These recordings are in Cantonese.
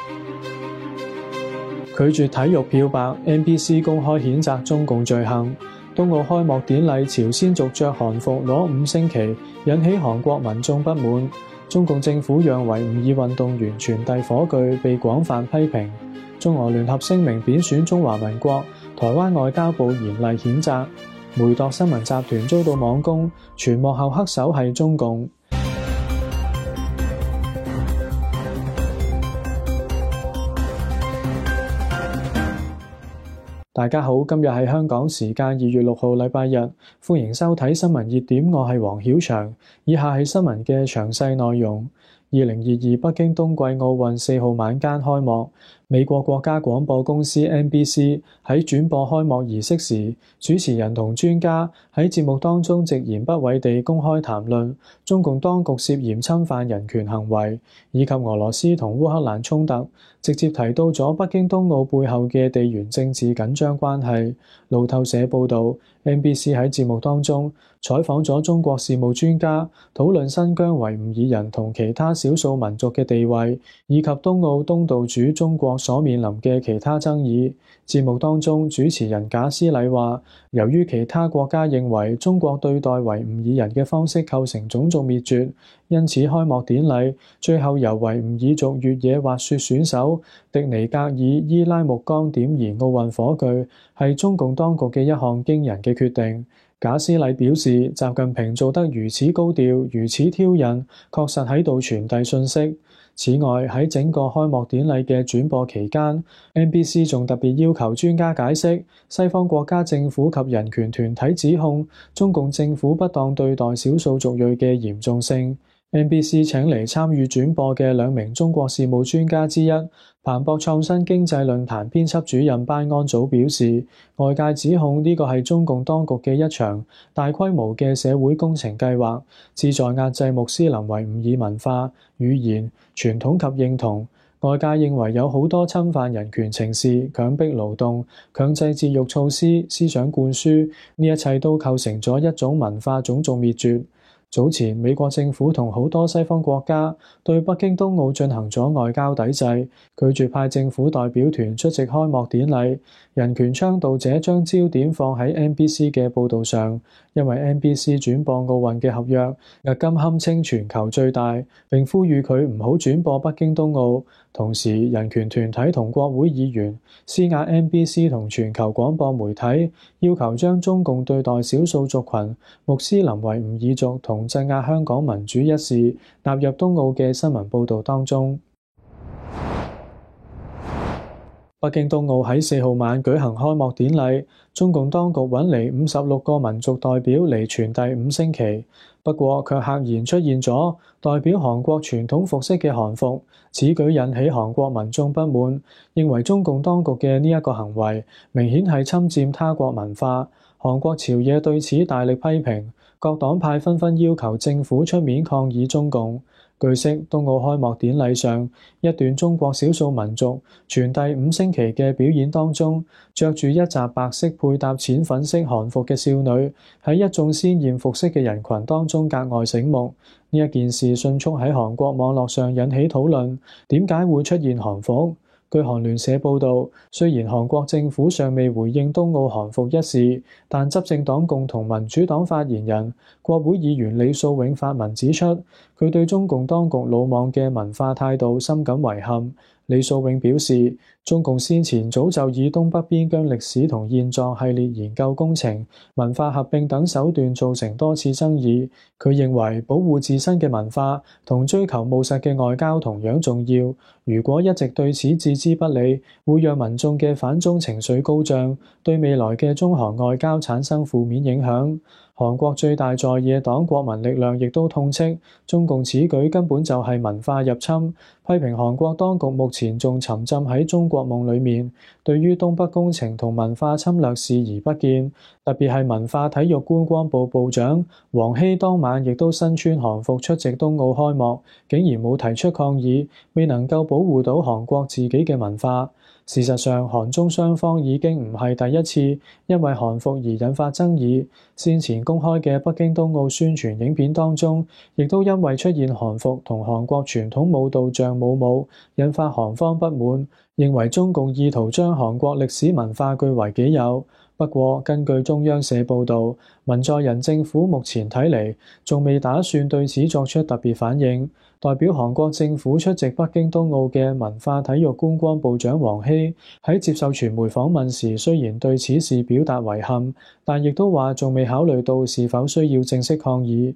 拒絕體育漂白 ，NBC 公開譴責中共罪行。冬奧開幕典禮，朝鮮族着韓服攞5星旗，引起韓國民眾不滿。中共政府讓維吾爾運動員傳遞火炬，被廣泛批評。中俄聯合聲明貶損中華民國，台灣外交部嚴厲譴責。梅鐸新聞集團遭到網攻，傳幕後黑手係中共。大家好，今日係香港時間2月6號禮拜日，歡迎收睇新聞熱點，我係黃曉翔。以下係新聞嘅詳細內容。2022北京冬季奧運4號晚間開幕，美國國家廣播公司 NBC 喺轉播開幕儀式時，主持人同專家喺節目當中直言不諱地公開談論中共當局涉嫌侵犯人權行為，以及俄羅斯同烏克蘭衝突，直接提到咗北京冬奧背後嘅地緣政治緊張關係。路透社報導，NBC 喺節目當中採訪咗中國事務專家，討論新疆維吾爾人同其他少數民族嘅地位，以及冬奧東道主中國所面臨嘅其他爭議。節目當中，主持人賈思禮話，由於其他國家認為中國對待維吾爾人嘅方式構成種族滅絕，因此開幕典禮最後由維吾爾族越野滑雪選手迪尼格爾伊拉木江點燃奧運火炬，係中共當局嘅一項驚人嘅決定。賈思禮表示，習近平做得如此高調，如此挑釁，確實喺度傳遞訊息。此外，喺整個開幕典禮嘅轉播期間， NBC 仲特別要求專家解釋西方國家政府及人權團體指控中共政府不當對待少數族裔嘅嚴重性。NBC 請嚟參與轉播嘅2名中國事務專家之一，彭博創新經濟論壇編輯主任班安祖表示，外界指控呢個係中共當局嘅一場大規模嘅社會工程計劃，旨在壓制穆斯林維吾爾文化、語言、傳統及認同。外界認為有好多侵犯人權情事、強迫勞動、強制節育措施、思想灌輸，呢一切都構成咗一種文化種族滅絕。早前，美國政府同好多西方國家對北京冬奧進行咗外交抵制，拒絕派政府代表團出席開幕典禮。人權倡導者將焦點放喺 NBC 嘅報導上，因為 NBC 轉播奧運嘅合約迄今堪稱全球最大，並呼籲佢唔好轉播北京冬奧。同時，人權團體同國會議員施壓 NBC 同全球廣播媒體，要求將中共對待少數族群、穆斯林維吾爾族同鎮壓香港民主一事納入冬奧嘅新聞報導當中。北京冬奧喺4號晚舉行開幕典禮，中共當局揾嚟56個民族代表嚟傳遞5星旗，不過卻赫然出現咗代表韓國傳統服飾嘅韓服，此舉引起韓國民眾不滿，認為中共當局嘅呢一個行為明顯係侵佔他國文化。韓國朝野對此大力批評，各黨派紛紛要求政府出面抗議中共。據悉，冬奧開幕典禮上一段中國少數民族傳遞5星旗嘅表演當中，着住一襲白色配搭淺粉色韓服嘅少女喺一眾鮮豔服飾嘅人群當中格外醒目。呢一件事迅速喺韓國網絡上引起討論，點解會出現韓服？據韓聯社報導，雖然韓國政府尚未回應冬奧韓服一事，但執政黨共同民主黨發言人、國會議員李素永發文指出，佢對中共當局魯莽嘅文化態度深感遺憾。李素永表示，中共先前早就以東北邊疆歷史同現狀系列研究工程、文化合併等手段造成多次爭議。佢認為保護自身嘅文化同追求務實嘅外交同樣重要。如果一直對此置之不理，會讓民眾嘅反中情緒高漲，對未來嘅中韓外交產生負面影響。韓國最大在野黨國民力量亦都痛斥中共此舉根本就係文化入侵，批評韓國當局目前仲沉浸喺中國國夢裏面，對於東北工程同文化侵略視而不見。特別係文化體育觀光部部長黃禧當晚亦都身穿韓服出席冬奧開幕，竟然冇提出抗議，未能夠保護到韓國自己嘅文化。事實上，韓中雙方已經唔係第一次因為韓服而引發爭議。先前公開嘅北京冬奧宣傳影片當中，亦都因為出現韓服同韓國傳統舞蹈像舞舞，引發韓方不滿，認為中共意圖將韓國歷史文化據為己有。不過，根據中央社報導，文在寅政府目前睇嚟仲未打算對此作出特別反應。代表韓國政府出席北京冬奧嘅文化體育觀光部長黃禧喺接受傳媒訪問時，雖然對此事表達遺憾，但亦都話仲未考慮到是否需要正式抗議。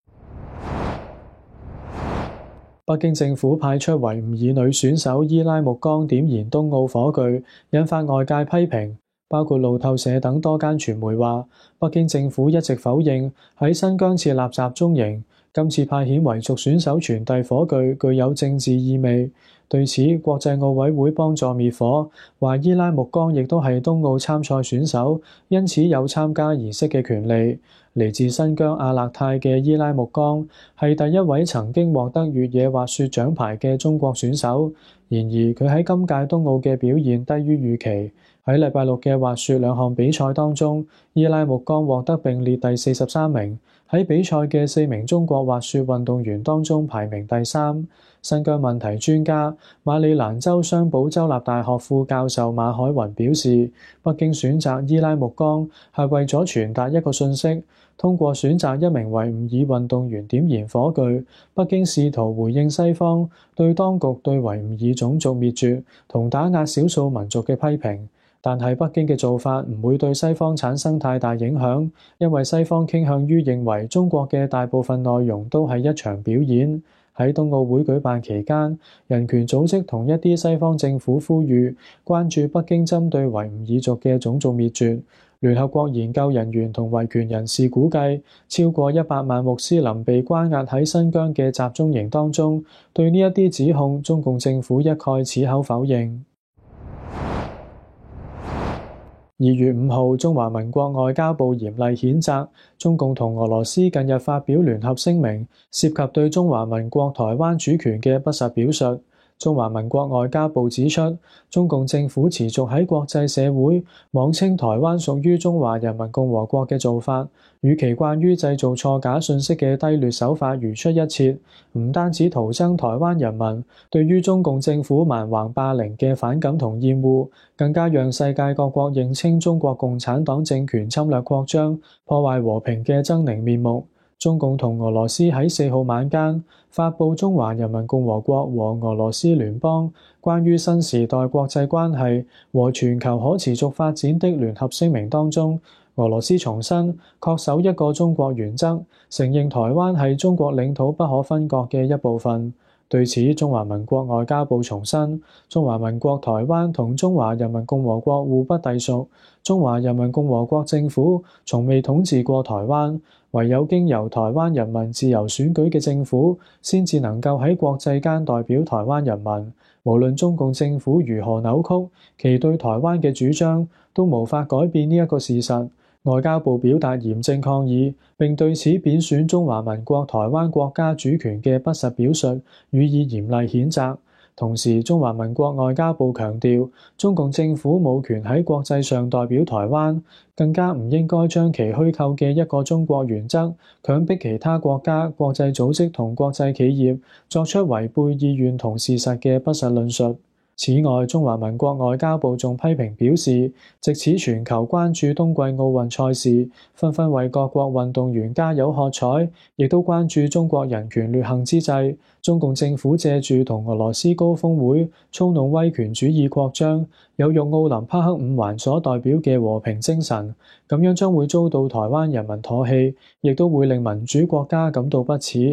北京政府派出維吾爾女選手伊拉木江點燃冬奧火炬，引發外界批評。包括路透社等多間傳媒話，北京政府一直否認喺新疆設立集中營，今次派遣維族選手傳遞火炬具有政治意味。對此，國際奧委會幫助滅火，話伊拉木江亦都係冬奧參賽選手，因此有參加儀式嘅權利。嚟自新疆阿勒泰嘅伊拉木江係第一位曾經獲得越野滑雪獎牌嘅中國選手，然而佢喺今屆冬奧嘅表現低於預期。喺禮拜六嘅滑雪兩項比賽當中，伊拉木江獲得並列第43名，喺比賽嘅4名中國滑雪運動員當中排名第3。新疆問題專家、馬里蘭州商保州立大學副教授馬海雲表示，北京選擇伊拉木江係為咗傳達一個訊息，通過選擇一名維吾爾運動員點燃火炬，北京試圖回應西方對當局對維吾爾種族滅絕同打壓少數民族嘅批評。但係北京嘅做法唔會對西方產生太大影響，因為西方傾向於認為中國嘅大部分內容都係一場表演。喺冬奧會舉辦期間，人權組織同一啲西方政府呼籲關注北京針對維吾爾族嘅種族滅絕。聯合國研究人員同維權人士估計，超過100萬穆斯林被關押喺新疆嘅集中營當中。對呢一啲指控，中共政府一概矢口否認。2月5號，中華民國外交部嚴厲譴責中共同俄羅斯近日發表聯合聲明，涉及對中華民國台灣主權嘅不實表述。中華民國外交部指出，中共政府持續喺國際社會妄稱台灣屬於中華人民共和國嘅做法，與其慣於製造錯假信息嘅低劣手法如出一轍，唔單止徒增台灣人民對於中共政府蠻橫霸凌嘅反感同厭惡，更加讓世界各國認清中國共產黨政權侵略擴張、破壞和平嘅猙獰面目。中共同俄羅斯喺4號晚間發布中華人民共和國和俄羅斯聯邦關於新時代國際關係和全球可持續發展的聯合聲明當中，俄羅斯重申恪守一個中國原則，承認台灣係中國領土不可分割嘅一部分。對此，中華民國外交部重申，中華民國台灣同中華人民共和國互不隸屬，中華人民共和國政府從未統治過台灣，唯有經由台灣人民自由選舉嘅政府，先至能夠喺國際間代表台灣人民。無論中共政府如何扭曲其對台灣嘅主張，都無法改變呢一個事實。外交部表達嚴正抗議，並對此貶損中華民國台灣國家主權嘅不實表述予以嚴厲譴責。同時，中華民國外交部強調，中共政府冇權喺國際上代表台灣，更加唔應該將其虛構嘅一個中國原則強迫其他國家、國際組織同國際企業作出違背意願同事實嘅不實論述。此外，中華民國外交部仲批評表示，藉此全球關注冬季奧運賽事，紛紛為各國運動員加油喝彩，亦都關注中國人權劣行之際，中共政府借住同俄羅斯高峰會操弄威權主義擴張，有辱奧林匹克5環所代表嘅和平精神，咁樣將會遭到台灣人民唾棄，亦都會令民主國家感到不齒。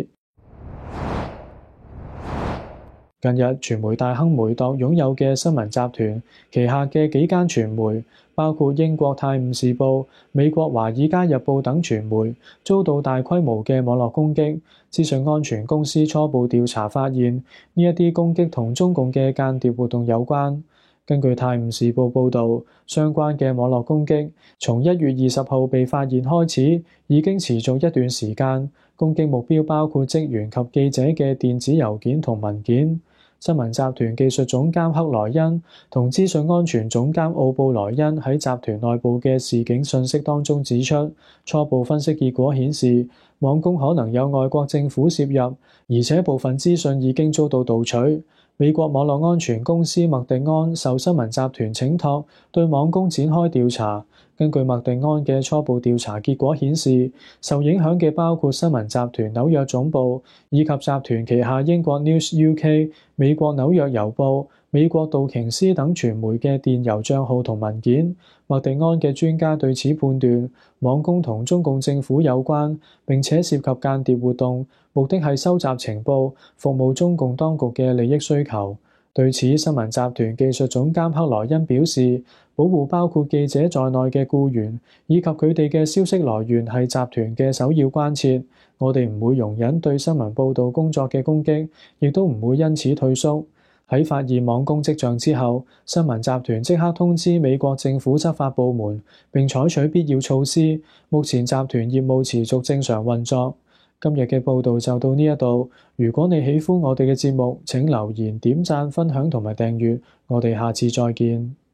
近日，傳媒大亨梅鐸擁有嘅新聞集團旗下嘅幾間傳媒，包括英國《泰晤士報》、美國《華爾街日報》等傳媒，遭到大規模嘅網絡攻擊。資訊安全公司初步調查發現，呢一啲攻擊同中共嘅間諜活動有關。 根據《泰晤士報》報導，相關嘅網絡攻擊從1月20號被發現開始，已經持續一段時間。攻擊目標包括職員及記者嘅電子郵件同文件。新聞集團技術總監克萊恩同資訊安全總監奧布萊恩喺集團內部嘅示警信息當中指出，初步分析結果顯示，網攻可能有外國政府涉入，而且部分資訊已經遭到盜取。美國網絡安全公司麥迪安受新聞集團請託對網攻展開調查。根據麥迪安嘅初步調查結果顯示，受影響嘅包括新聞集團紐約總部，以及集團旗下英國 News UK、美國紐約郵報、美國道瓊斯等傳媒嘅電郵帳號同文件。麥迪安嘅專家對此判斷，網攻同中共政府有關，並且涉及間諜活動，目的係收集情報，服務中共當局嘅利益需求。對此，新聞集團技術總監克萊恩表示，保護包括記者在內嘅僱員以及佢哋嘅消息來源係集團嘅首要關切。我哋唔會容忍對新聞報導工作嘅攻擊，亦都唔會因此退縮。喺發現網攻跡象之後，新聞集團即刻通知美國政府執法部門，並採取必要措施。目前集團業務持續正常運作。今日嘅報導就到呢一度。如果你喜歡我哋嘅節目，請留言、點讚、分享同埋訂閱。我哋下次再見。